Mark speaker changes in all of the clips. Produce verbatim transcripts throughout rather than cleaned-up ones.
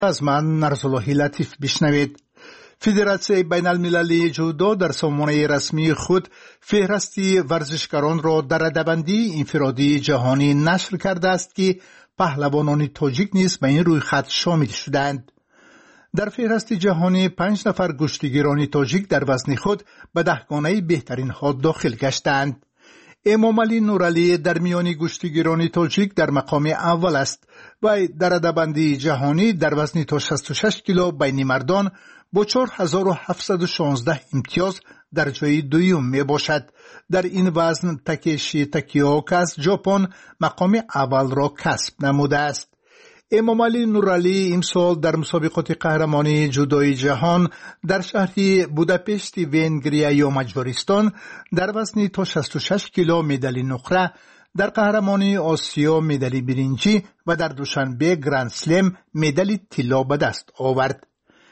Speaker 1: از من نرسالله لطیف بشنوید. فدراسیون بین المللی جودو در سامانه رسمی خود فهرستی ورزشکاران را در رده‌بندی انفرادی جهانی نشر کرده است که پهلوانان تاجیک نیز به این رویخط شامل شدند. در فهرست جهانی پنج نفر کشتیگیران تاجیک در وزن خود به دهگانه بهترین ها داخل گشتند. امام علی نورعلی در میان کشتیگیران تاجیک در مقام اول است و در رده‌بندی جهانی در وزن تا شصت و شش کیلو بین مردان با چهار هزار و هفتصد و شانزده امتیاز در جای دوم می باشد. در این وزن تاکشی تاکیوکا از ژاپن مقام اول را کسب نموده است. امام علی نورعلی امسال در مسابقات قهرمانی جودوی جهان در شهر بوداپشت ونگریا یا مجارستان در وزن تا شصت و شش کیلو مدال نقره، در قهرمانی آسیا مدال برنجی و در دوشنبه گرند سلم مدال طلا به دست آورد.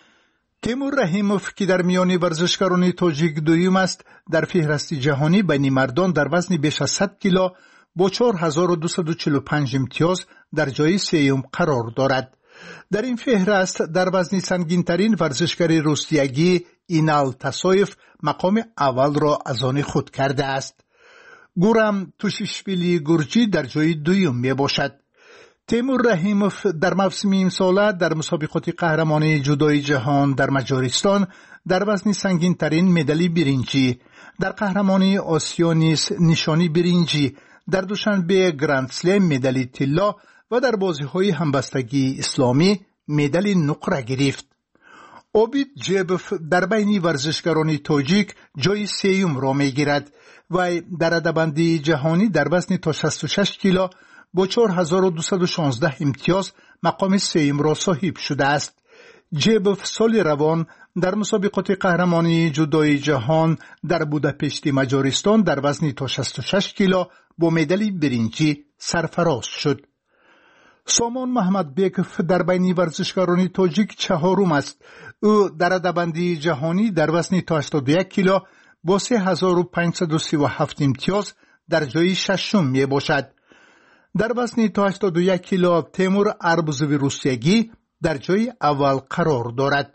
Speaker 1: تیمور رحیموف که در میان ورزشکاران تاجیک دوم است در فهرست جهانی بین مردان در وزن بیش از صد کیلو با چهار هزار و دویست و چهل و پنج امتیاز در جای سوم قرار دارد. در این فهرست در وزن سنگین‌ترین ورزشکار روسیایی اینال تاسویف مقام اول را از آن خود کرده است. گورم توشیشویلی گورجی در جای دوم می باشد. تیمور رحیموف در موسم امسال در مسابقات قهرمانی جودوی جهان در مجارستان در وزن سنگین‌ترین مدال برنجی، در قهرمانی آسیا نیز نشانی برنجی، در دوشنبه گرند سلم مدال طلا و در بازی‌های همبستگی اسلامی مدال نقره گرفت. اوبید جیبوف در بین ورزشکاران تاجیک جای سوم را می‌گیرد و در رده‌بندی جهانی در وزن تا شصت و شش کیلو با چهار هزار و دویست و شانزده امتیاز مقام سوم را صاحب شده است. جیبوف سال روان در مسابقات قهرمانی جودوی جهان در بوداپشت مجارستان در وزن تا شصت و شش کیلو با مدال برنجی سرفراز شد. سامان محمد بیکوف در بین ورزشکاران تاجیک چهارم است. او در رده‌بندی جهانی در وزن تا هشتاد و یک کیلو با سه هزار و پانصد و سی و هفت امتیاز در جای ششم می باشد. در وزن تا هشتاد و یک کیلو تیمور اربوزوی روسیایی در جای اول قرار دارد.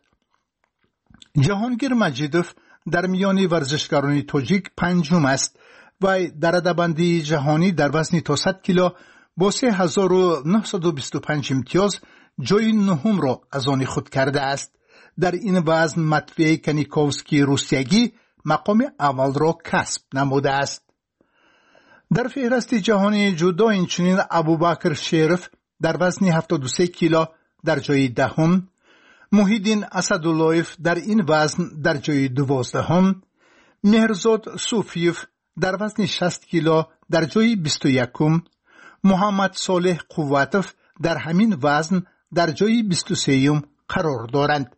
Speaker 1: جهانگیر مجیدوف در میان ورزشکاران تاجیک پنجم است و در رده‌بندی جهانی در وزن تا صد کیلو با سه هزار و نهصد و بیست و پنج امتیاز جای نهم را از آن خود کرده است. در این وزن ماتوی کنیکوفسکی روسیایی مقام اول را کسب نموده است. در فهرست جهانی جودو اینچنین ابوبکر شریف در وزن هفتاد و سه کیلو در جای دهم، محیدین اسداللهیف در این وزن در جای دوازدهم، مهرزاد صوفیف در وزن شصت کیلو در جای بیست و یکم، محمد صالح قوتوف در همین وزن در جای بیست و سوم قرار دارند.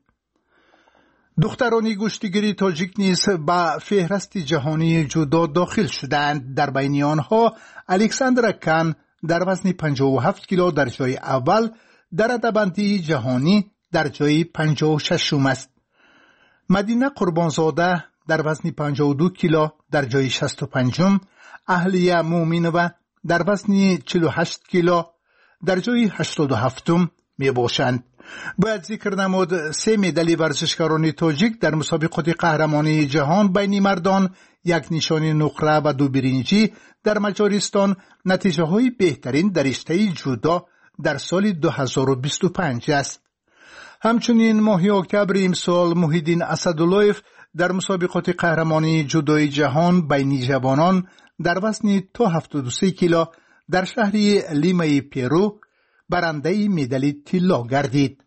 Speaker 1: دختران کشتیگیری تاجیک نیز به فهرست جهانی جودو داخل شدند. در بین آنها الکساندرا کان در وزن پنجاه و هفت کیلو در جای اول در رده‌بندی جهانی در جای پنجاه و ششم است. مدینه قربانزاده در وزن پنجاه و دو کیلو در جای شصت و پنجم، اهلیه مومینوه در وزن چهل و هشت کیلو در جای هشتاد و هفتم می باشند. باید ذکر نمود سه مدال ورزشکاران تاجیک در مسابقات قهرمانی جهان بین مردان، یک نشانی نقره و دو برنجی در مجارستان نتیجه های بهترین در رشته جودو در سال دو هزار و بیست و پنج است. همچنین ماه اکتبر امسال محیدین اسداللهیف در مسابقات قهرمانی جودوی جهان بین جوانان در وزن تا هفتاد و سه کیلو در شهر لیمای پیرو برنده مدال طلا گردید.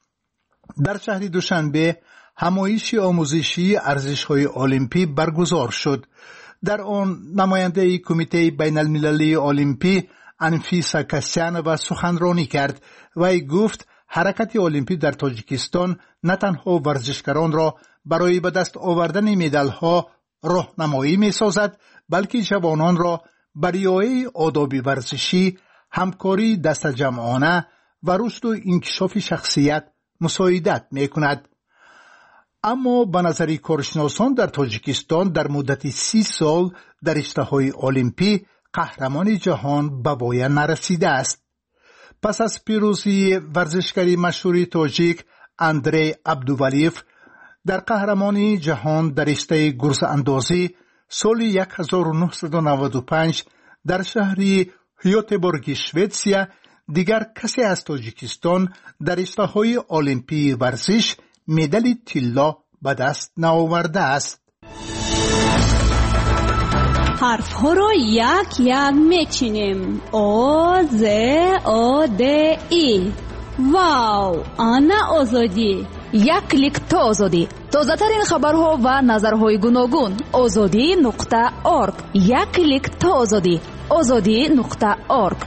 Speaker 1: در شهر دوشنبه همایش آموزشی ارزش‌های المپی برگزار شد. در آن نماینده کمیته بین المللی المپی انفیسا کسیانووا سخنرانی کرد و گفت حرکت المپی در تاجیکستان نه تنها ورزشکاران را برای به دست آوردن مدال‌ها راهنمایی می‌سازد، بلکه جوانان را بر رعایت آداب ورزشی، همکاری دست جمعانه و رشد و انکشاف شخصیت مساعدت می‌کند. اما به نظر کارشناسان در تاجیکستان در مدت سی سال در رشته‌های المپی قهرمان جهان به پایان نرسیده است. پس از پیروزی ورزشکاری مشهوری تاجیک اندری عبدوولیف در قهرمانی جهان در رشته گرز اندازی سال هزار و نهصد و نود و پنج در شهر هیوتبورگ شوئدیا دیگر کسی از تاجیکستان در رشته‌های المپی ورزش مدال طلا به دست نآورده است.
Speaker 2: حرف ها را یک یک میچینیم. او ز او د ای. واو، آنا آزادی.
Speaker 3: یک کلیک تا آزادی. تازه ترین خبرها و نظرهای گوناگون. آزادی نقطه ارگ. یک کلیک تا آزادی. آزادی نقطه ارگ.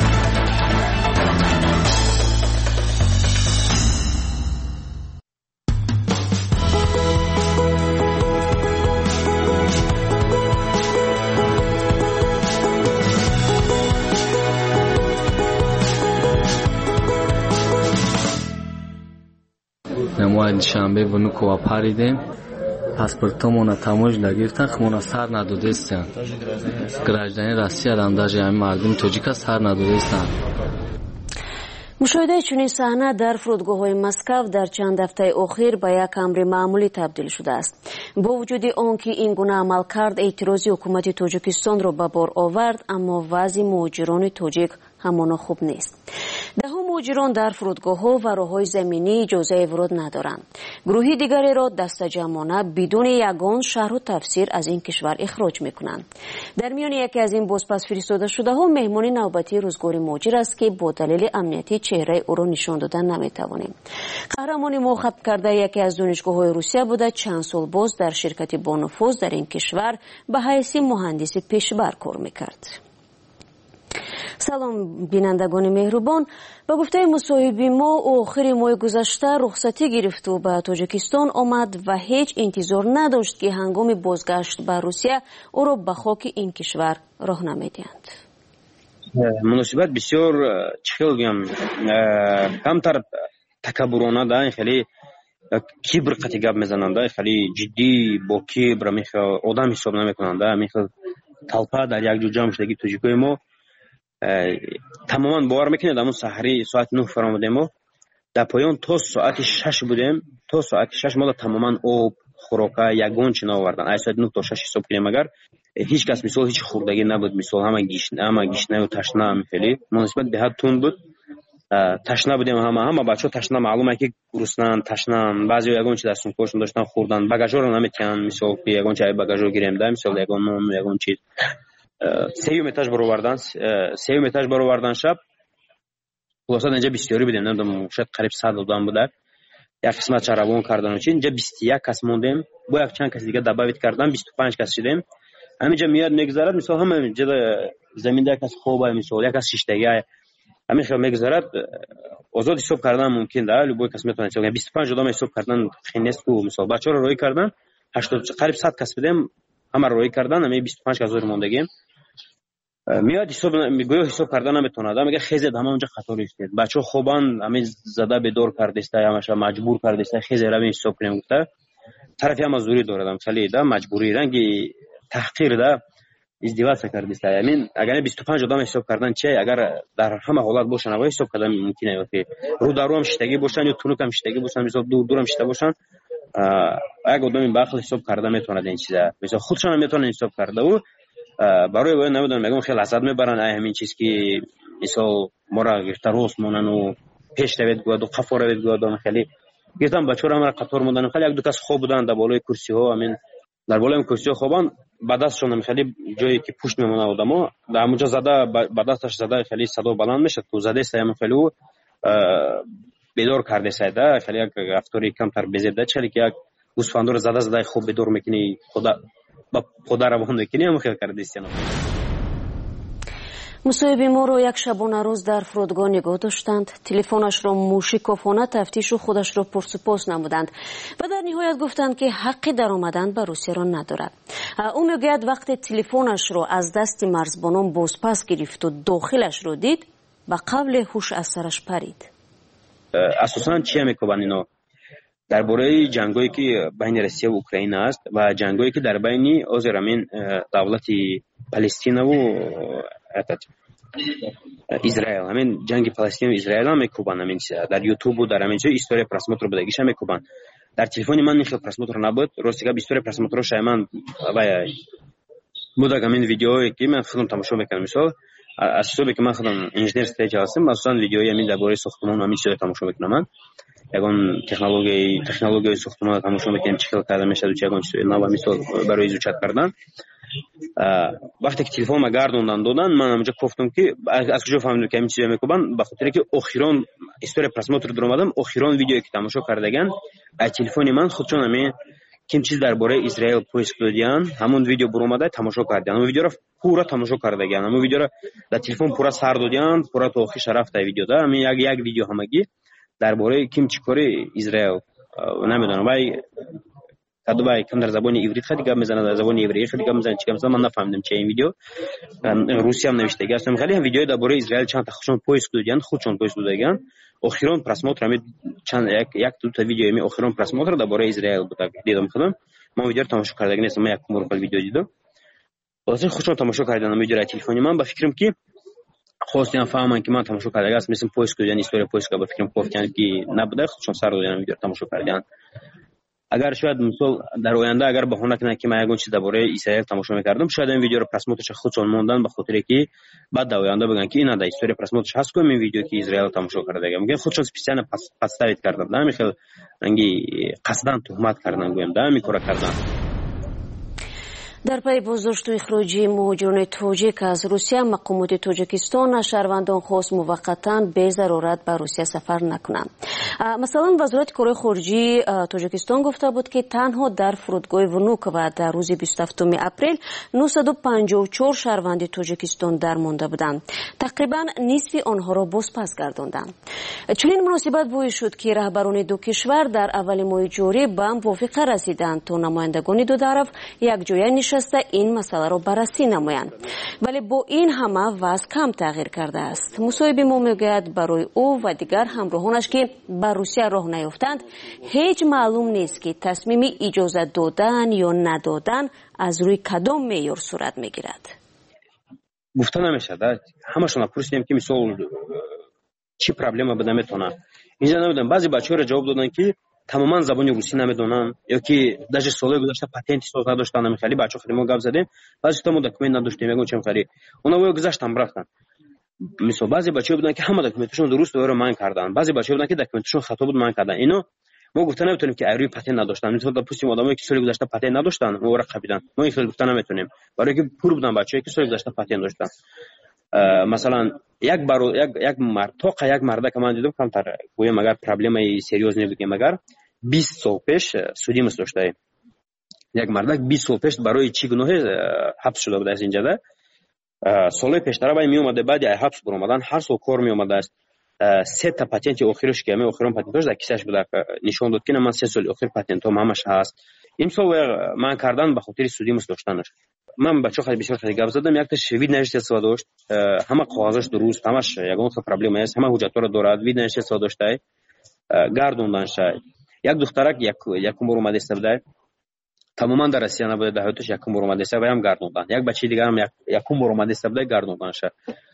Speaker 4: ما شنبه و نکو پریدیم پاسپورتمون تموج نگرفتن خمون سر ندادستن گراجدانی روسیه هم даже همین مردم تاجیک سر ندادستن.
Speaker 5: مشاهده چنین صحنه در فرودگاه‌های مسکو در چند هفته اخیر به یک امر معمولی تبدیل شده است. با وجود آنکه این گونه عمل کرد اعتراضی حکومت تاجیکستان را به بار آورد، اما وضع مهاجران تاجیک همانا خوب نیست. ده ها مهاجران در فرودگاه‌ها و راه‌های زمینی اجازه ورود ندارند. گروهی دیگری را دست جمعانه بدون یگان شرح و تفسیر از این کشور اخراج می‌کنند. در میان یکی از این بازپس فرستاده شده‌ها مهمانی نوبتی روزگار مهاجر است که با دلیل امنیتی چهره او را نشان دادن نمی‌توانیم. قهرمان مخاطب کرده یکی از دانشگاه‌های روسیه بوده، چند سال باز در شرکت با نفوذ در این کشور به حیث مهندس پیشبر کار می‌کرد. سلام بینندگان مهربان، با گفته مصاحبه ما آخر ماه گذشته رخصتی گرفت و به تاجیکستان آمد و هیچ انتظار نداشت که هنگام بازگشت به روسیه او را به خاک این کشور راه نمیدهند.
Speaker 6: مناسبت بسیار چه بگم کمتر تکبرانه ده، خیلی کبر قطعی گپ میزننده، خیلی جدی با کبر میخه آدم حساب نمیکننده، میخه طلپه در یک جو جمع شدگی تاجیکای ما تماما باور میکنید. همون سحری ساعت نه فرامودیم و در پایان تا ساعت شش بودیم. تا ساعت شش ما تماما آب خوراکه یگان چی نآوردن. از ساعت نه تا شش حساب کنیم اگر هیچ کس مثال هیچ خوردگی نبود، مثال همه گیشنه همه گیشنه و تشنه هم خیلی مناسبت به حد تون بود. تشنه بودیم، همه همه بچه تشنه، معلومه که گرسنه‌اند، تشنه‌اند. بعضی یگان چی دستون کارشون داشتن خوردن، بagaژ رو نمیتونن مثال یگان چای بagaژ رو گیریم ده، مثال یگان نون یگان چیز سیوم اتاج برآوردن سیوم اتاج برآوردن شب خلاصا اینجا بسیاری بودیم، نمیدونم شاید قریب صد آدم بود. یک قسمت چرابون کردن و چی اینجا بیست و یک کس موندیم، با یک چند کس دیگه دعوت کردن بیست و پنج کس شدیم. همینجا میاد میگذرد، مثلا همه اینجا زمین ده کس خوبه، مثلا یک کس شیشتگی همین خیلی میگذرد. آزاد حساب کردن ممکن ده، لبوی کس میتونه چون بیست و پنج آدم حساب کردن خیلی نیست کو. مثلا بچه‌ها رو روی کردن هشتاد قریب صد کس بودیم، همه رو روی کردن، همین بیست و پنج کس زیر موندگیم. میاد حساب میگوید حساب کردن نمیتونه، میگه خیزید همه اونجا خطر است، بچه‌ها خوبان همین زده به دور کرده است، همش مجبور کرده است خیزید رو حساب کنیم. گفته طرفی هم زوری داره، مثلا ده مجبوری رنگی تحقیر ده ازدواج کرده است. همین اگر بیست و پنج آدم حساب کردن چه اگر در همه حالت باشن و حساب کردن ممکنه که رو در رو هم شتگی باشن یا تونوک هم شتگی باشن، مثلا دور دور هم شتگی باشن، اگه آدم به عقل حساب کرده میتونه این چیزا مثلا خودشون هم میتونن حساب کرده و برای باید نمیدونم میگم خیلی لذت میبرن همین چیز که مثلا ما را گرفته روست مونن و پیش روید گوید و قفا روید گوید خیلی گفتم بچه‌ها هم قطار موندن، خیلی یک دو کس خوب بودن در بالای کرسی ها، همین در بالای کرسی ها خوبان با دستشون خیلی جایی که پشت میمونه آدم‌ها در اونجا زده با دستش زده خیلی صدا بلند میشه تو زده سیم خیلی بیدار کرده سایده، خیلی یک رفتاری کم تر بزرده چلی که یک گوسفندور زده زده خوب بیدار میکنی خدا با خدا را بهونه کنی هم خیلی کرده است.
Speaker 5: مصاحبه ما رو یک شبانه روز در فرودگاه نگاه داشتند، تلفنش را موشکافانه تفتیش و خودش را پرسپاس نمودند و در نهایت گفتند که حقی در آمدن به روسیه را ندارد. او میگوید وقتی تلفنش را از دست مرزبانان بازپس گرفت و داخلش را دید به قبل هوش از سرش پرید.
Speaker 6: اساساً چی میگن اینا درباره جنگایی که بین روسیه و اوکراین است و جنگایی که در بین آزرمین دولت پلستین و Израил. همین جنگ فلسطین و اسرائیل هم میکوبن، همین در یوتیوب و در همین چه істория просмотру بدگیش هم میکوبن. در تلفن من نیخ просмотр نبود. راستی که істория просмотру شایمن و بودم همین ویدیویی که من خودم تماشا میکنم. مثلا از صبحی که من خودم انجینر استیج هستم، مثلا ویدیوی همین درباره ساختمان همین چیزا تماشا میکنم. من یگان تکنولوژی تکنولوژی ساختمان تماشا میکنم، چه خیلی کرده میشه و چه یگان چیزا نو مثلا برای ایجاد کردن. وقتی که تلفن ما گردوندن دادن، من اونجا گفتم که از کجا فهمیدم که همین چیزا میکنن، به خاطر که آخران істория просмотру درآمدم، آخران ویدیویی که تماشا کردگان از تلفن من خودشون همین کیم چیز درباره اسرائیل پوست دادن، همون ویدیو برآمده تماشا کردن. همون ویدیو رو پورا تماشا کردگان، همون ویدیو رو در تلفن پورا سر دادن، پورا تو آخرش رفت ویدیو دا. همین یک یک ویدیو همگی درباره کیم چیکاره اسرائیل نمیدونم. وای کدو وای کم در زبان عبری خیلی گپ میزنه، در زبان عبری خیلی گپ میزنه. چیکار من نفهمیدم چه این ویدیو روسی هم نوشته گفتم خیلی هم ویدیو درباره اسرائیل چند تا خودشون پوست دادن، خودشون پوست دادن. آخران просмотр همین چند یک یک دو تا ویدیو همین آخران просмотр درباره اسرائیل بود. دیدم خودم من ویدیو تماشا کردم، نیستم من یک مورد ویدیو دیدم. واسه خودشون تماشا کردن ویدیو را تلفنی من با فکرم که خواستم فهمم که من تماشا کردم است، مثلا پوست کردن істория پوست که با فکرم گفتن که نبوده، خودشون سر دادن ویدیو تماشا کردن. اگر شاید مثلا در آینده اگر بهونه کنه که من یگان چیز درباره اسرائیل تماشا میکردم، شاید این ویدیو رو просмотрش خودشون موندن به خاطر که بعد در آینده بگن که اینا در істория просмотрش هست که این ویدیو که اسرائیل تماشا کرده. میگن خودشون специально подставить کردن، نه میخواد انگی قصدن تهمت کردن، گویم ده میکره کردن.
Speaker 5: дар пайи боздошту ихроҷи муҳоҷирони тоҷик аз русия, мақомоти тоҷикистон аз шаҳрвандон хост муваққатан бе зарурат ба русия сафар накунанд. масалан вазорати корҳои хориҷии тоҷикистон гуфта буд ки танҳо дар фурудгоҳи внукова дар рӯзи бисту ҳафтуми апрел нӯҳсаду панҷоҳу чор шаҳрванди тоҷикистон дармонда буданд. тақрибан нисфи онҳоро бозпас гардонданд. чунин муносибат боис шуд ки раҳбарони ду кишвар дар аввали моҳи ҷорӣ ба мувофиқа расиданд то намояндагони ду тараф якҷоя нишаста ин масъаларо баррасӣ намоянд. вале бо ин ҳама вазъ кам тағйир кардааст. мусоҳиби мо мегӯяд барои ӯ ва дигар ҳамроҳонаш ки ба русия роҳ наёфтанд, ҳеҷ маълум нест ки тасмими иҷозат додан ё надодан аз рӯи кадом меъёр сурат мегирад.
Speaker 6: гуфта намешад. ҳамашон пурсидем ки мисол чӣ проблема буда метавонад. инҷа намедонам, баъзе бачаҳоро ҷавоб додан ки тамоман забони русӣ намедонанд ё ки даже солҳои гузашта патенти соз надоштанд. намехали бачаҳо хеле мо гап задем, баъзеҳо мо документ надоштем, ягон чем хари онавоё гузаштам рафтанд. мисол баъзе бачаҳо буданд ки ҳама документашон дуруст оро ман карданд, баъзе бачаҳо буданд ки документашон хато буд ман карданд. ино мо гуфта наметавонем ки айрӯи патент надоштанд. мисол допустим одамое ки соли гузашта патент надоштанд, оро қабиданд, мо ин хел гуфта наметавонем, барое ки пур буданд бачаҳое ки соли гузашта патент доштанд. масалан як баро як як мард тоқа як марда ки ман дидам камтар гӯям агар проблемаи серьёзне бигем, агар бист сол пеш судимост доштаем. як мардак бист сол пеш барои чӣ гуноҳе ҳабс шуда будааст. инҷада солҳои пештара вай меомаде, баъди ай ҳабс буромадан ҳар сол кор меомадааст. се та патенти охираш ки ҳамин охирон патенташ дар кисаш буда, нишон дод ки ман се соли охир патентом ҳамаш ҳаст. имсол ман кардан ба хотири судимост доштанаш. ман бачаҳо хеле бисёр хеле гап задам. якташ вид навиштества дошт, ҳама қоғазаш дуруст, ҳамаш ягон хел проблема нест, ҳама ҳуҷҷатҳоро дорад, вид навиштества доштай гардонданша. як духтарак якум бор омада истабудай, тамоман дар Россия набуда, дар ҳаёташ якум бор омада истабудай, ваям гардондан. як бачаи дигарам якум бор омада истабудай, гардонданша.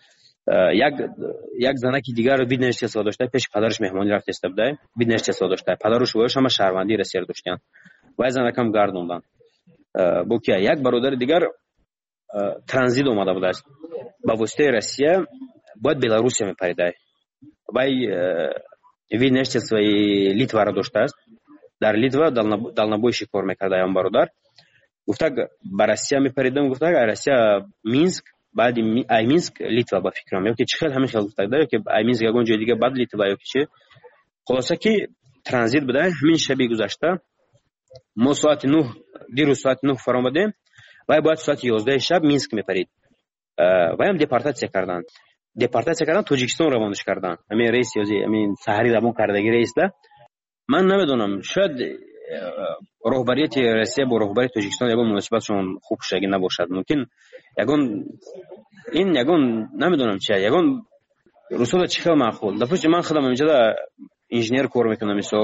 Speaker 6: як як занаки дигар вид навиштества доштай, пеши падараш меҳмонӣ рафта истабудай, вид навиштества доштай. падару шӯҳояш ҳама шаҳрвандии Россияро доштанд. вай занакам гардондан. бо ки як бародари дигар транзит омада будааст. ба воситаи Россия бояд Беларусия мепаридай. вай вид навиштествои Литваро доштааст. дар Литва далнабойши кор мекарда ям бародар. гуфта ба Россия мепаридам, гуфта ай Россия Минск, баъди ай Минск Литва ба фикрам, ё ки чӣ хел ҳамин хел гуфта, ё ки ай Минск ягон ҷои дига баъд Литва, ё ки чӣ. хулоса ки транзит буда. ҳамин шаби гузашта мо соати нӯҳ дирӯз соати нӯҳ фаромадем, вай бояд соати ёздаҳи шаб Минск мепарид. ваям депортатсия карданд. депортатсия кардан Тоҷикистон равонаш кардан. ҳамин рейс ёзи ҳамин саҳари равон кардаги рейсда. ман намедонам, шояд роҳбарияти Россия бо роҳбари Тоҷикистон ягон муносибатшон хуб шаги набошад. мумкин ягон ин ягон намедонам чи ягон русода чӣ хел маъқул. допустим ман худам инҷада инженер кор мекунам. мисол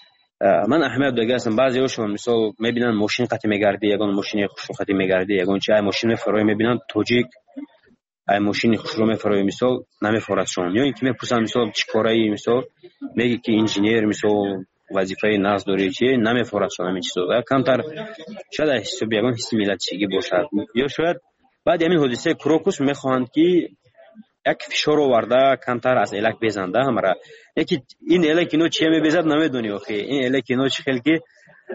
Speaker 6: ман аҳамият дода ҳастам. баъзеҳошон мисол мебинанд мошин қатъи мегарди, ягон мошини хушрӯхатӣ мегарди, ягон чи ай мошин мефарои мебинанд тоҷик ای ماشین خوش رو میفروی مثال نمیفرستشون، یا اینکه میپرسن مثال چیکارایی، مثال میگی که انجینیر مثال وظیفه ناز داری چیه، نمیفرستشون همین چیزا. کمتر شاید حساب یگان حس ملتچگی باشد، یا شاید بعد همین حادثه کروکوس میخواهند که یک فشار آورده کمتر از الک بزنده همرا. یکی این الک اینو چیه میبزد نمیدونی آخه این الک اینو چه خیلی که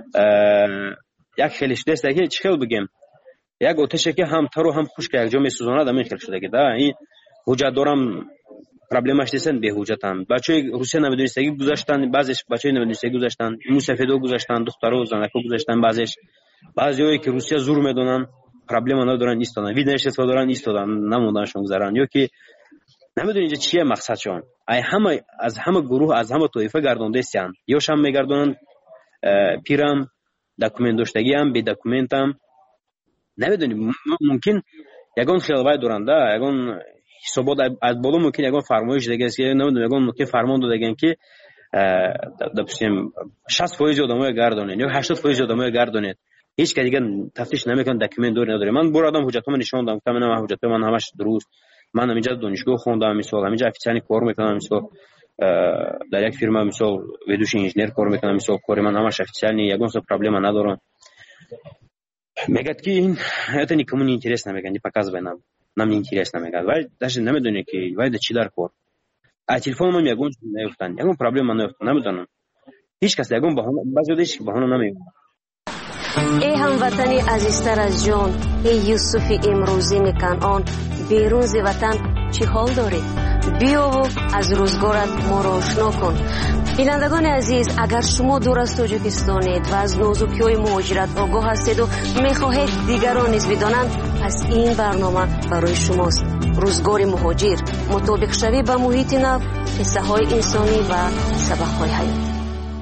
Speaker 6: یک خیلیش دست که چه خیلی بگیم یک آتشه که هم تر و هم خشک یک جا میسوزاند همین خیلی شده که ده این حجت دارم پرابلمش دیسن به حجتم. بچه روسیه نمیدونستگی گذاشتن، بعضیش بچه نمیدونستگی گذاشتن، موسفیدو گذاشتن، دخترو زنکو گذاشتن، بعضیش بعضیایی که روسیه زور میدونن پرابلم ندارن ایستادن، ویدنش دارن ایستادن نموندنشون گذران، یا که نمیدونی اینجا چیه مقصدشون. ای همه از همه گروه از همه طایفه گردونده استن، یا شام میگردونن پیرم دکومنت داشتگی هم بی دکومنت هم نمیدونی. ممکن یگان خیلی دورنده یگان حسابات از بالا ممکن یگان فرمایش دیگه است که نمیدونم یگان ممکن فرمان دادن که دپسیم شصت درصد آدمای گردونن یا هشتاد درصد آدمای گردونن، هیچ که دیگه تفتیش نمیکنه، دکومنت دور نداره. من برادم حجتام نشون دادم، گفتم من حجت من همش درست، من همینجا دانشگاه خوندم، مثلا همینجا افیسیانی کار میکنم، مثلا در یک فرما مثلا ویدوش انجینیر کار میکنم، مثلا کار من همش افیسیانی، یگان سو پرابلم ندارم. میگه که این это никому не интересно، میگه показывай нам нам не интересно، میگه ولی даже نمیدونه که وای چی در کار. а телефон من یگان نمیفتن، یگان پرابلم نمیفتن، نمیدونم هیچ کس یگان بهانه بعضی دیش بهانه نمیگه.
Speaker 5: ای هموطنی عزیزتر از جان، ای یوسف امروزی کنعان، بیرون ز وطن چی حال داری؟ بیا و از روزگارت ما را آشنا کن. بینندگان عزیز، اگر شما دور از تاجیکستانید و از نازکی‌های مهاجرت آگاه هستید و میخواهید دیگران نیز بدانند، پس این برنامه برای شماست. روزگار مهاجر، مطابق شوی با محیط نو، قصه های انسانی و سبق های حیات.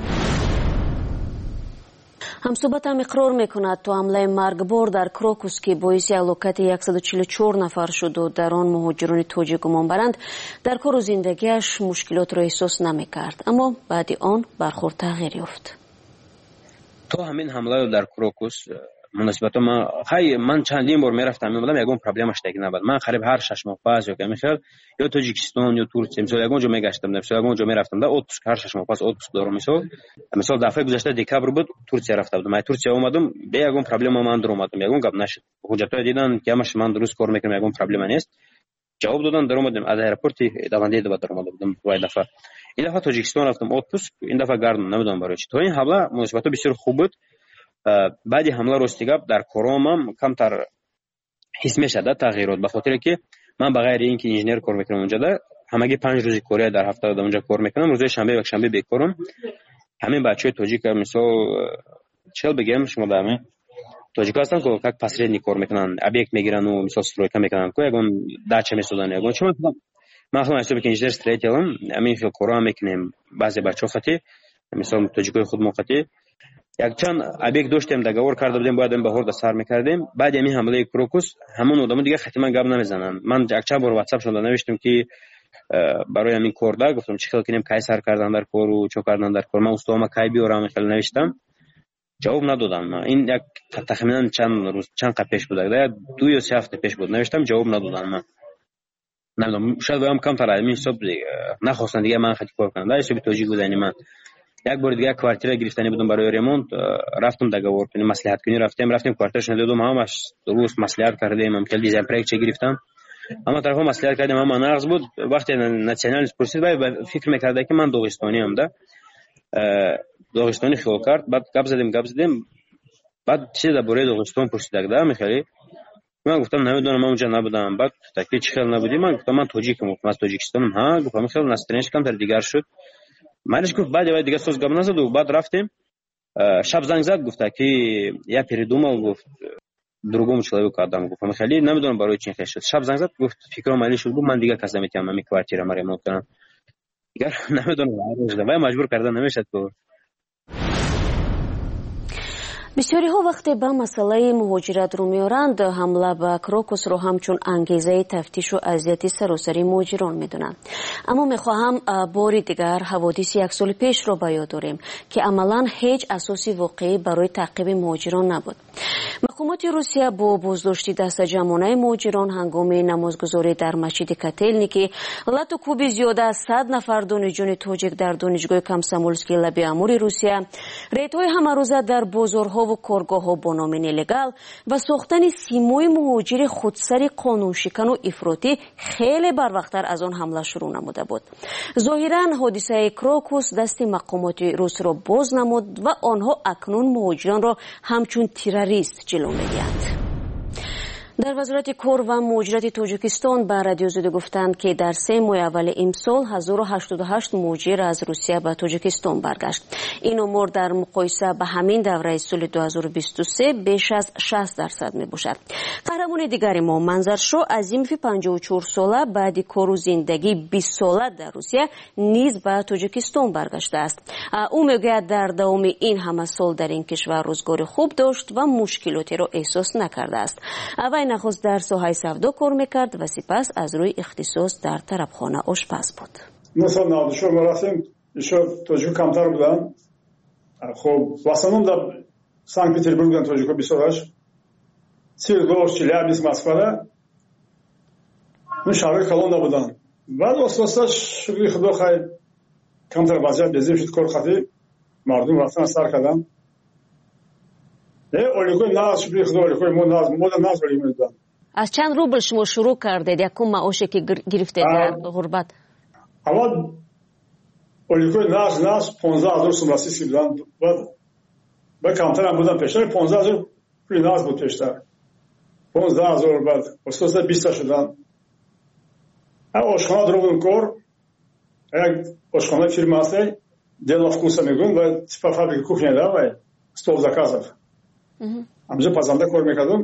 Speaker 5: همصحبتم اقرار میکند تو حمله مرگبار در کروکوس که باعث هلاکت صد و چهل و چهار نفر شد و در آن مهاجران تاجیک گمان برند در کار و زندگیش مشکلات را احساس نمیکرد، اما بعد آن برخورد تغییر یافت.
Speaker 6: تو همین حمله در کروکوس مناسبت من خیلی من چندین بار میرفتم میبودم یگان پرابلمش دیگه نبود. من قریب هر شش ماه پس یا که میخواد یا تاجیکستان یا ترکیه مثلا یگان جا میگشتم، مثلا یگان جا میرفتم در اتوبوس هر شش ماه پس اتوبوس دارم. مثلا مثلا دفعه گذشته دکبر بود ترکیه رفته بودم، من ترکیه اومدم به یگان پرابلم من در اومدم، یگان گپ نشد. حجتای دیدن که همش من درست کار میکنم یگان پرابلم نیست، جواب دادن در اومدم از ایرپورت دوانده دو در اومدم. وای دفعه این دفعه تاجیکستان رفتم اتوبوس، این دفعه گردم نمیدونم برای چی. تو این حمله مناسبت بسیار خوب بود. بعدی حمله راستی گپ در کارامم کمتر حس میشد تغییرات، به خاطر که من بغیر اینکه انجینیر کار میکنم اونجا ده همگی پنج روزی کاری در هفته در اونجا کار میکنم، روز شنبه و شنبه بیکارم. همین بچهای تاجیک مثلا چل بگم شما به همین تاجیک هستن که یک پسری کار میکنن، ابیکت میگیرن و مثلا استرویکا میکنن که یگان داچه میسازن. یگان چون من خودم حساب که انجینیر استریتلم همین خیلی کارا میکنیم. بعضی بچه‌ها خاطی مثلا تاجیکای خود موقتی یک چند ابیک داشتیم دگاور کرده بودیم، باید این بهار سر میکردیم. بعد همین حمله کروکوس همون آدم دیگه خاطی من گپ نمیزنن. من یک چند بار واتساپ شده نوشتم که برای همین کار دا گفتم چیکار کنیم، کی سر کردن در کار و چه کردن در کار، من استوام کی بیارم خیلی نوشتم، جواب ندادن. من این یک تخمینا چند روز چند قبل پیش بود، دو یا سه هفته پیش بود نوشتم، جواب ندادن. من نمیدونم شاید هم کم تر همین حساب نخواستن دیگه من خاطی کار کنم. در حساب توجیه بودن من یک بار دیگه کوارتیر گرفتنی بودم برای ریمونت، رفتم دگاور کنیم مصلحت کنی رفتیم رفتیم کوارترشون دیدم همش درست مصلحت کردیم، هم کلی دیزاین پروژه گرفتم اما طرفا مصلحت کردیم اما نقص بود. وقتی ناسیونال پرسید باید فکر میکرده که من داغستانی ام ده داغستانی خیال کرد. بعد گپ زدیم گپ زدیم بعد چیز درباره داغستان پرسید ده میخوای، من گفتم نمیدونم من اونجا نبودم. بعد تکلیف چی خیال نبودی، من گفتم من تاجیکم، گفتم از تاجیکستانم. ها گفتم خیلی نسترنش کم تر دیگر شد. منش گفت بعد دیگه سوز گپ نزد و بعد رفتیم. شب زنگ زد گفت که یا передумал گفت другому человеку отдам. گفتم خیلی نمیدونم برای چی خیلی شد. شب زنگ زد گفت فکرم مالی شد، گفت من دیگه کس نمیتونم همین کوارتیر ما ریمونت کنم دیگه نمیدونم، وای مجبور کردن نمیشد. تو
Speaker 5: бисёриҳо вақте ба масъалаи муҳоҷиратро меоранд, ҳамла ба Крокусро ҳамчун ангезаи тафтишу азияти саросари муҳоҷирон медонанд. аммо мехоҳам бори дигар ҳаводиси як соли пешро ба ёд орем, ки амалан ҳеҷ асоси воқеӣ барои таъқиби муҳоҷирон набуд. мақомоти Русия бо боздошти дастаҷамонаи муҳоҷирон ҳангоми намозгузорӣ дар масҷиди Котельники, лату кӯби зиёда аз сад нафар донишҷӯёни тоҷик дар донишгоҳи Комсомольскии лаби амури Русия, рейдҳои ҳамарӯза дар бозорҳо ву коргоҳҳо бо номи нелегал ва сохтани симои муҳоҷири худсари қонуншикану ифротӣ хеле барвақттар аз он ҳамла шурӯъ намуда буд. зоҳиран ҳодисаи Крокус дасти мақомоти русро боз намуд ва онҳо акнун муҳоҷиронро ҳамчун террорист ҷило медиҳанд. дар вазорати кор ва муҳоҷирати Тоҷикистон ба радиозуде гуфтанд, ки дар се моҳи аввали имсол ҳазору ҳаштоду ҳашт муҳоҷир аз Русия ба Тоҷикистон баргашт. ин омор дар муқоиса ба ҳамин давраи соли ду ҳазору бисту се беш аз шаст дарсад мебошад. қаҳрамони дигари мо Манзаршо Азимови панҷоҳу чор сола баъди кору зиндагии бист сола дар Русия низ ба Тоҷикистон баргаштааст. ӯ мегӯяд, дар давоми ин ҳама сол дар ин кишвар рӯзгори хуб дошт ва мушкилотеро эҳсос накардааст. вай нахуст дар соҳаи савдо кор мекард ва сипас аз рӯи ихтисос дар тарабхона ошпаз буд.
Speaker 7: Соли наваду чор мо рафтем, ишо тоҷико камтар будан. Хоб в основном дар Санкт-Петербург будан тоҷико бисёраш. Свердловск, Челябинск, Москвада. Ну шаҳрҳои калон набудан. Баъд оста-оста шукри Худо хай камтар вазъият безем шуд, кор хати мардум рафтан сар кардан. Э оликои нағз шукри Худо, оликои мо нағз, мо дар нағз оликои медан.
Speaker 5: аз чанд рубл шумо шурӯъ кардед якум маоше ки гирифтед дар ғурбат?
Speaker 7: Аввал оликои нағз нағз понздаҳ ҳазор сум российский будан. Баъд камтар ҳам будан пештар, понздаҳ ҳазор пули нағз буд пештар. понздаҳ ҳазор баъд оста-оста биста шудан. Ошхона дро будем кор. Як ошхона фирма аст, Дело вкуса мегӯям, ва типа фабрика кухня да, ва стол заказов. ҳамҷо пазанда кор мекардам.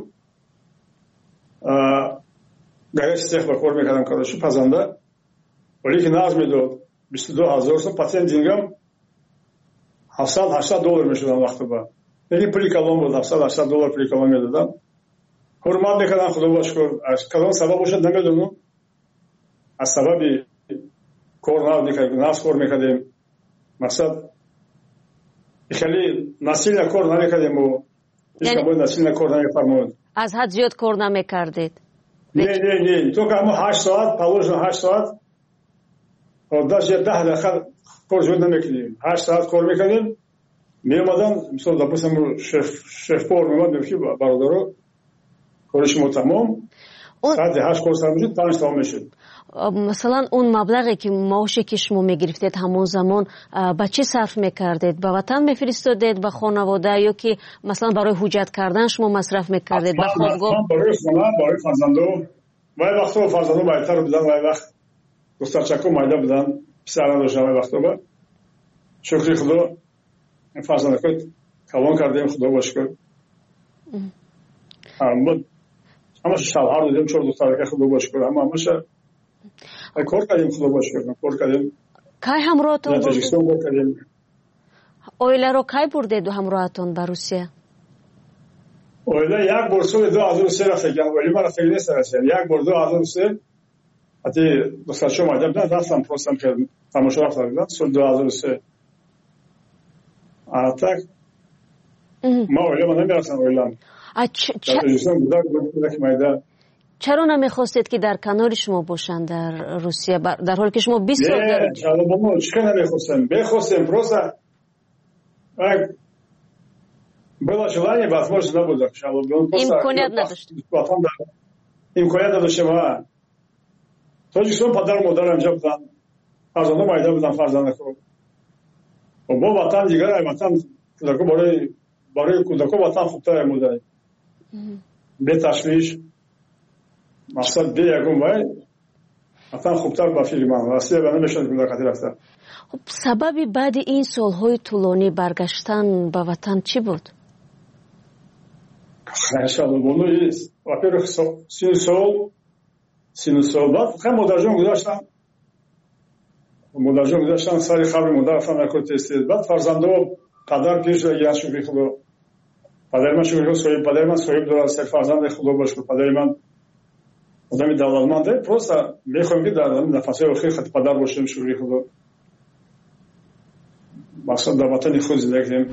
Speaker 7: Горячий цех ба кор мекардам, короче пазанда. Оле ки нағз медод бисту ду ҳазор сум, патент дингам ҳафтсад ҳаштад доллар мешудам вақто ба. Яъни пули калон буд, ҳафтсад ҳаштад доллар пули калон медодам. ҳурмат мекардам, Худо ба шукр. Аз кадом сабаб бошад намедонам. аз сабаби кор нағз кор мекардем. мақсад ихали насилна кор намекардем. Яъне насилна кор намефармоед.
Speaker 5: аз ҳад зиёд кор намекардед?
Speaker 7: Не, не, не. Только ҳама ҳашт соат, положено ҳашт соат. Даже даҳ дақиқа кор зиёд намекардем. ҳашт соат кор мекардем. меомадам, мисол, допустим, шеф-повар меомад, мегӯфт, бародаро, кори шумо тамом. Саати ҳашт кор сар мешуд, панҷ тамом мешуд.
Speaker 5: масалан он маблағе ки маоше ки шумо мегирифтед ҳамон замон ба чӣ сарф мекардед? ба ватан мефиристодед, ба хонавода, ё ки масалан барои ҳуҷҷат кардан шумо масраф мекардед ба хобгоҳ?
Speaker 7: барои хона, барои фарзандо. вай вақтҳо фарзандо майтар будан, вай вақт духтарчако майда будан, писар надоштам вай вақтҳо. шукри Худо фарзандако калон кардем, Худо ба шукр. ҳамаша шавҳар додем, чор духтарака, Худо ба шукр. ҳамаша кор кардем, Худо ба шукр. кор кардем.
Speaker 5: кай ҳамроҳатон
Speaker 7: бурдед? Тоҷикистон кор кардем.
Speaker 5: оиларо кай бурдеду ҳамроҳатон ба Русия?
Speaker 7: оила як бор соли ду ҳазору се рафтагам. оили ма рафтаги нест Русия. як бор ду ҳазору се ҳати духтарчо майда будан, рафтам простам кардам, тамошо рафтам будан соли ду ҳазору се. а так ма оилама намерафтам. оилам дар Тоҷикистон буда будаки майда.
Speaker 5: чаро намехостед ки дар канори шумо бошанд дар Русия, дар ҳоле ки шумо бист сол дар
Speaker 7: чика намехостем? Мехостем, просто было желание, возможно, набуде.
Speaker 5: имконият надошт.
Speaker 7: имконият надоштем. Тоҷикистон падару модар анҷа будан, фарзанда майда будан, фарзандако. бо ватан дигар, ватан кӯдако, барои кӯдако ватан хубтар мудай. беташвиш, мақсад бе ягон вай ватан хубтар ба фикри ман. Россия ба намешад кӯдакати рафта.
Speaker 5: خب سببی بعد این سالهای طولانی برگشتن به وطن چی بود؟
Speaker 7: انشالله بونو واپر سی سال سی سال بعد خیلی مدرجان گذاشتم مدرجان گذاشتم سری خبر مدر رفتم نکرد تست بعد فرزندو پدر پیش گیان شکری خدا پدر من شکر صاحب پدر من صاحب دو سه فرزند خدا باشه. پدر من آدم دولتمنده. پروسه میخوایم که در نفس آخر خط پدر باشیم شکر خدا. مقصد در وطن خود زندگی کنیم.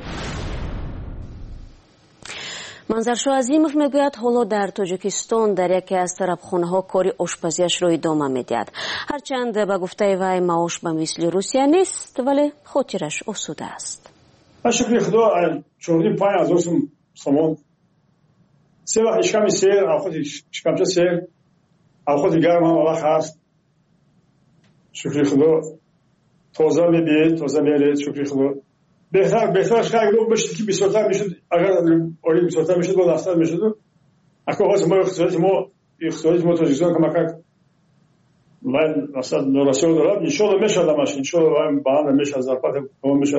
Speaker 5: манзаршо азимов мегӯяд ҳоло дар тоҷикистон дар яке аз тарабхонаҳо кори ошпазиашро идома медиҳад. ҳарчанд ба гуфтаи вай маош ба мисли русия нест, вале хотираш осуда аст.
Speaker 7: ба шукри худо чорди панҷ ҳазор сум сомон се вақт ишками сер авхоти шикамча сер авхоти гарм ҳам вақт ҳаст. шукри худо тоза мебиед, тоза меред. шукри худо بهتر بهترش که اگر بشه که بیشتر میشد، اگر آری بیشتر میشد با دستان میشد. اگر واسه ما اقتصادی ما اقتصادی ما توجیهان که مکان من مثلا نوراسیون دارم، انشالله میشه دامش، انشالله من باند میشه از ضربات کم میشه.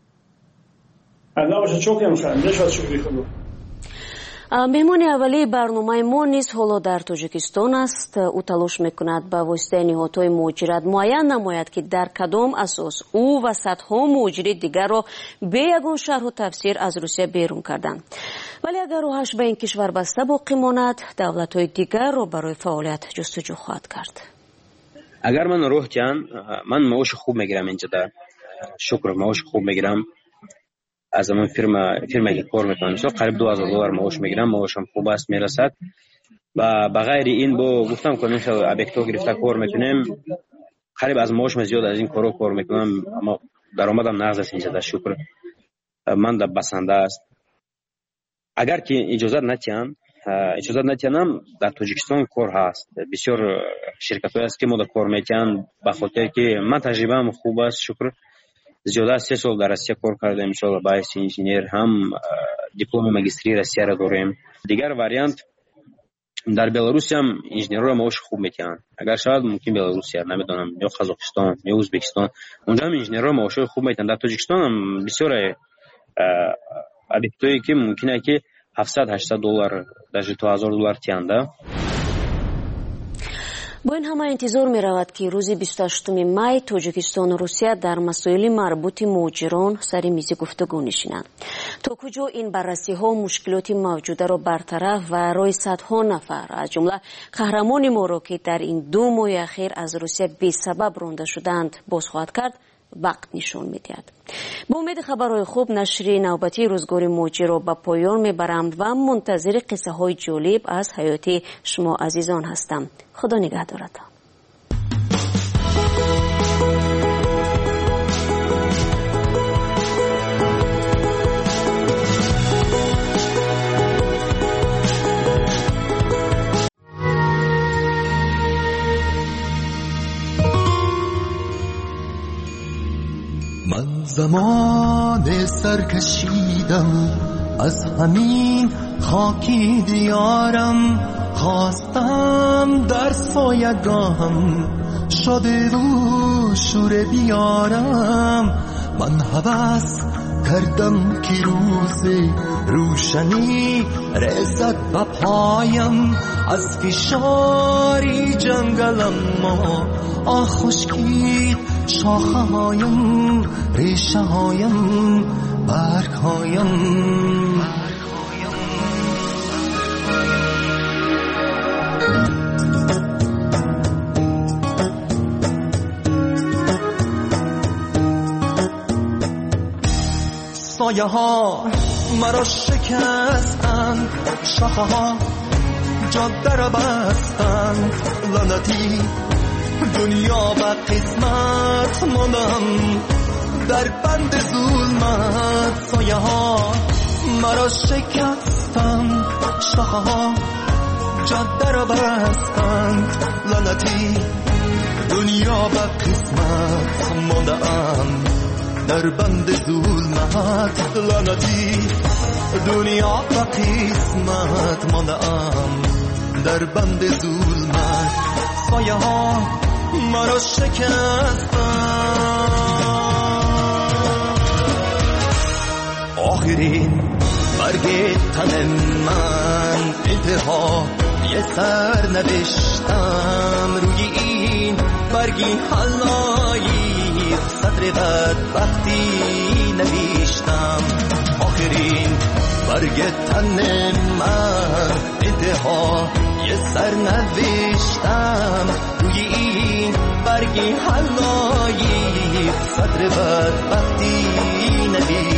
Speaker 7: انا باشه چوکی میشه، میشه شکری خدا.
Speaker 5: меҳмони аввалии барномаи мо низ ҳоло дар тоҷикистон аст. ӯ талош мекунад ба воситаи ниҳодҳои муҳоҷират муайян намояд ки дар кадом асос ӯ ва садҳо муҳоҷири дигарро бе ягон шарҳу тафсир аз русия берун карданд. вале агар роҳаш ба ин кишвар баста боқӣ монад, давлатҳои дигарро барои фаъолият ҷустуҷӯ хоҳад кард.
Speaker 6: агар ман роҳ диҳанд, ман маоши хуб мегирам инҷода. шукр, маоши хуб мегирам. از همون firma firma که کار میکنم مثلا قریب دو هزار دلار معاش میگیرم. معاشم خوب است میرسد و بغیر این با گفتم که مثلا ابیکتو گرفته کار میکنیم قریب از معاشم زیاد از این کارو کار میکنم اما درآمدم نقص است اینجا. شکر من در بسنده است. اگر که اجازه ندهند اجازه ندهند در تاجیکستان کار هست. بسیار شرکت‌های است که ما در کار میکنن به خاطر که من تجربه‌ام خوب است. شکر زیاده از سه سال در روسیه کار کردم. انشالله باعث انجینیر هم دیپلم ماجستری روسیه را داریم. دیگر واریانت در بلاروس هم انجینرها معاش خوب میکنن. اگر شاید ممکن بلاروس نمیدونم یا قزاقستان یا ازبکستان اونجا هم انجینرها معاش خوب میکنن. در تاجیکستان هم بسیار ابیکتایی که ممکنه که هفتصد هشتصد دلار در دو هزار دلار تیانده.
Speaker 5: бо ин ҳама интизор меравад ки рӯзи бисту ҳаштуми май тоҷикистону русия дар масоили марбути муҳоҷирон сари мизи гуфтугӯ нишинанд. то куҷо ин баррасиҳо мушкилоти мавҷударо бартараф ва роҳи садҳо нафар аз ҷумла қаҳрамони моро ки дар ин ду моҳи ахир аз русия бесабаб ронда шуданд боз хоҳад кард, вақт нишон медиҳад. ба умеди хабарҳои хуб нашри навбатии рӯзгори муҳоҷирро ба поён мебарам ва мунтазири қиссаҳои ҷолиб аз ҳаёти шумо азизон ҳастам. худо нигаҳдоратон.
Speaker 8: من زمان سرکشیدم از همین خاکی دیارم، خواستم در سایگاهم شده و شور بیارم. من هوس کردم که روز روشنی رسد به پایم، از فشاری جنگلم ما آه خشکید شاخه هایم، ریشه هایم، برگ هایم. سایه ها مرا شکستند، شاخه ها جاده را بستند. لعنتی دنیا و قسمت ماندم در بند ظلمت. سایه ها مرا شکستند، شاخه ها جاده را بستند. لعنتی دنیا و قسمت ماندم در بند ظلمت. لعنتی دنیا و قسمت ماندم در بند ظلمت. سایه ها مرا شکستند. آخرین برگ تن من انتها یه سر نوشتم روی این برگی حلایی سطر بدبختی نوشتم. آخرین برگ برگ تن من انتها یه سر نوشتم روی این برگی حلایی صدر بدبختی نوشتم